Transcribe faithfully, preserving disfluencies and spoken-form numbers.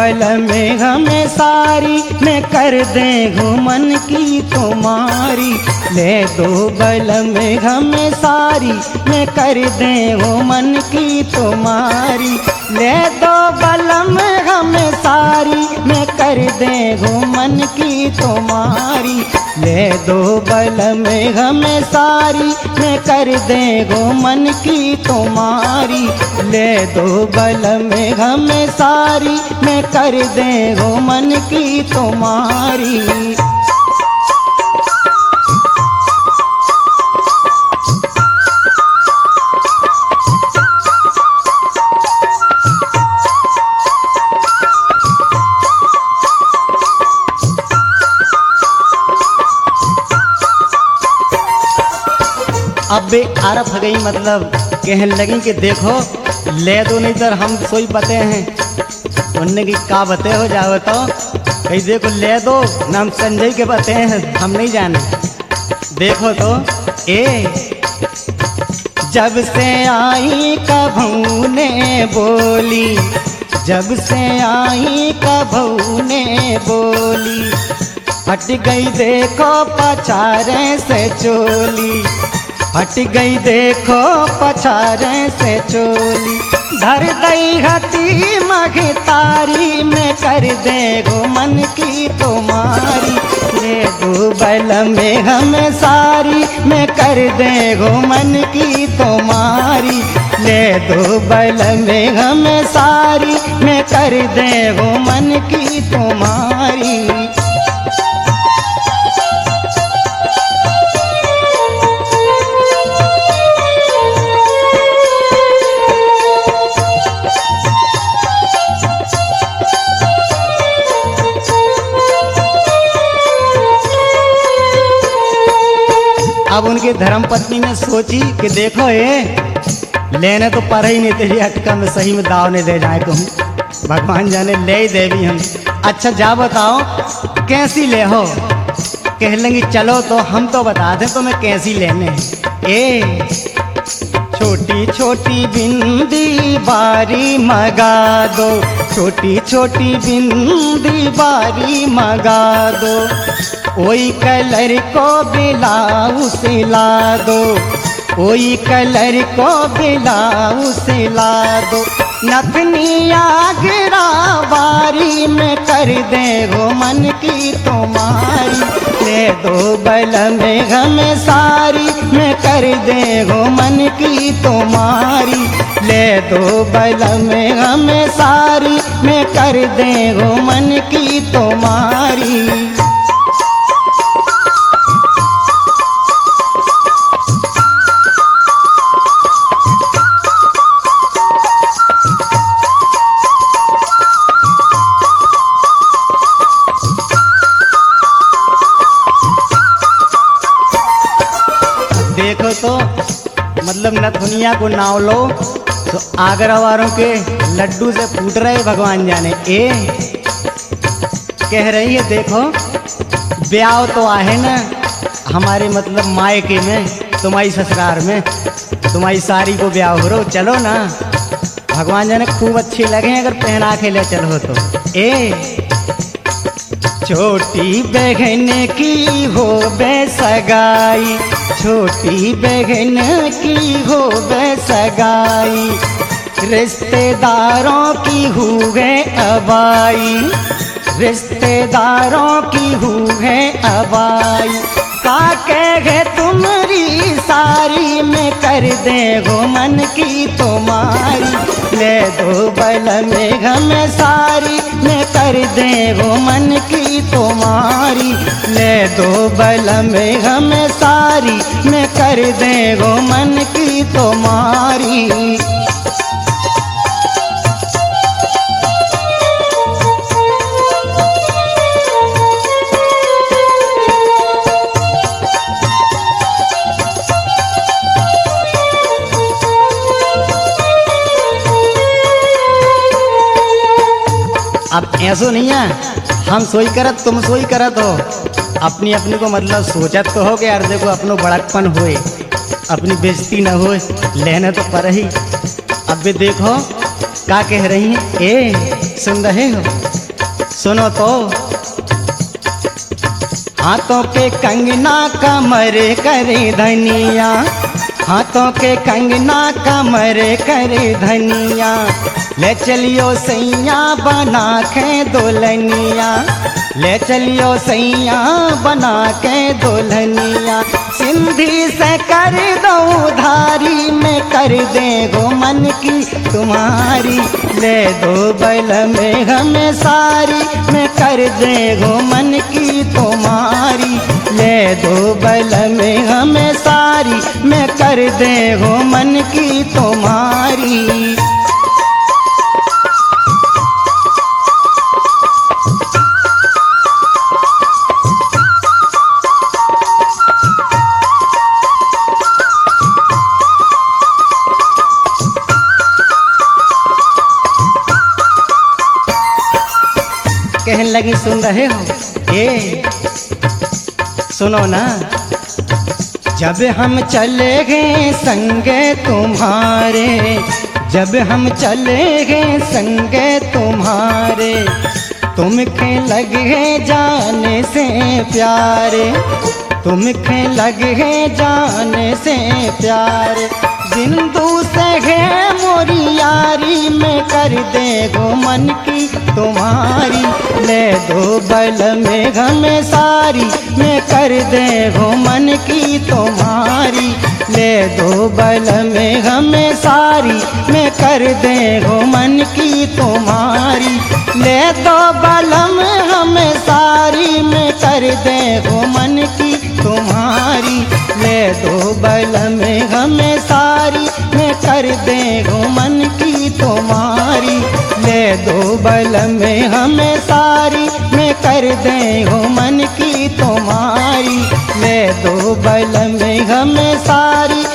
बल में हमें सारी, मैं कर दे घुमन की तुम्हारी। ले दो बल में हमें सारी, मैं कर दे घुमन की तुम्हारी। ले दो बल में हमें सारी, मैं कर दे घुमन की तुम्हारी। ले दो बल में हमें सारी, मैं कर दे घुमन की तुम्हारी। ले दो बल में हमें सारी, मैं कर दे घुमन की तुम्हारी। अब बे आरफ गई, मतलब कहने लगी कि देखो ले दो नहीं तर हम सोई बते हैं। उनने की का बते हो जाओ तो कहीं देखो ले दो ना, हम संजय के बते हैं, हम नहीं जाने। देखो तो ए जब से आई कभू ने बोली, जब से आई कभू ने बोली। हट गई देखो पछारे से चोली, हट गई देखो पछारे से चोली। धर दई हती मघे तारी, में कर दे घुमन की तुम्हारी। ले दो बल में हमें सारी, में कर दे घुमन की तुम्हारी। ले दो बल में हमें सारी, में कर दे घुमन की तुम्हारी। अब उनके धर्मपत्नी ने सोची कि देखो ये लेने तो पर ही नहीं, तेरी अटका में सही में दाव ने दे जाए कहूँ। भगवान जाने ले ही देवी हम। अच्छा जा बताओ कैसी ले हो। कह लेंगी चलो तो हम तो बता दें तुम्हें कैसी लेने हैं। ए छोटी छोटी बिंदी बारी मगा दो, छोटी छोटी बिंदी बारी मगा दो। ओई कलर को ब्लाउज ला दो, ओई कलर को ब्लाउज ला दो। नथनी आगरा बारी, में कर दे घुमन की तुम्हारी। ले दो बल में हमें सारी, में कर दे घुमन की तुम्हारी। ले दो बल में हमें सारी, में कर दे घुमन की तुम्हारी। देखो तो मतलब नथुनिया को नाव लो तो आगरा वालों के लड्डू से फूट रहे भगवान जाने। ए कह रही है देखो ब्याह तो आहे ना हमारे मतलब मायके में, तुम्हारी ससुराल में, तुम्हारी सारी को ब्याह हो रहा, चलो ना। भगवान जाने खूब अच्छी लगे अगर पहना के ले चलो तो। ए छोटी बहन की हो बे सगाई, छोटी बहन की हो बे सगाई। रिश्तेदारों की हुए अबाई, रिश्तेदारों की हुए अबाई। काके है तुम्हारी सारी, में कर दे घुमन की तुम्हारी। ले दो बल में हमें सारी, में कर दे घुमन की तुम्हारी। ले दो बल में हमें सारी, में कर दे घुमन की तुम्हारी। अब ऐसो नहीं है हम सोई करत तुम सोई करत हो, अपनी अपनी को मतलब सोचत तो हो कि यार देखो अपनो बड़कपन होए, अपनी बेइज्जती न होए, लेने तो पर ही। अब भी देखो क्या कह रही हैं। ए सुन रहे हो सुनो तो, हाथों के कंगना कमर करे धनिया, हाथों के कंगना कमर करे धनिया, ले चलियो सैया बना के दुल्हनिया, ले चलियो सैया बना के दुल्हनिया। सिंधी से कर दो उधारी में कर दे गो मन की तुम्हारी, ले दो बैल में हमें सारी में कर दे गो मन की तुम्हारी, ले दो बैल में हमें सारी में कर दे गो मन की तुम्हारी। कहने लगी सुन रहे हो, ए सुनो ना, जब हम चले गए संगे तुम्हारे, जब हम चले गए संगे तुम्हारे, तुमके लगे जाने से प्यारे, तुमके लगे जाने से प्यारे, जिंदू से है मोरी यारी में कर दे गो मन की तुम्हारी, ले दो बैल में हमें सारी में कर दे गो मन की तुम्हारी, ले दो बैल में हमें सारी में कर दे गो मन की तुम्हारी, ले दो बलम हमें सारी में कर दे गो मन की तुम्हारी, ले दो बैल में हमें सारी में कर दे गो मन की तुम्हारी, ले दो बैल में हमें सारी में कर दे गो मन की तुम्हारी, ले दो बैल में हमें सारी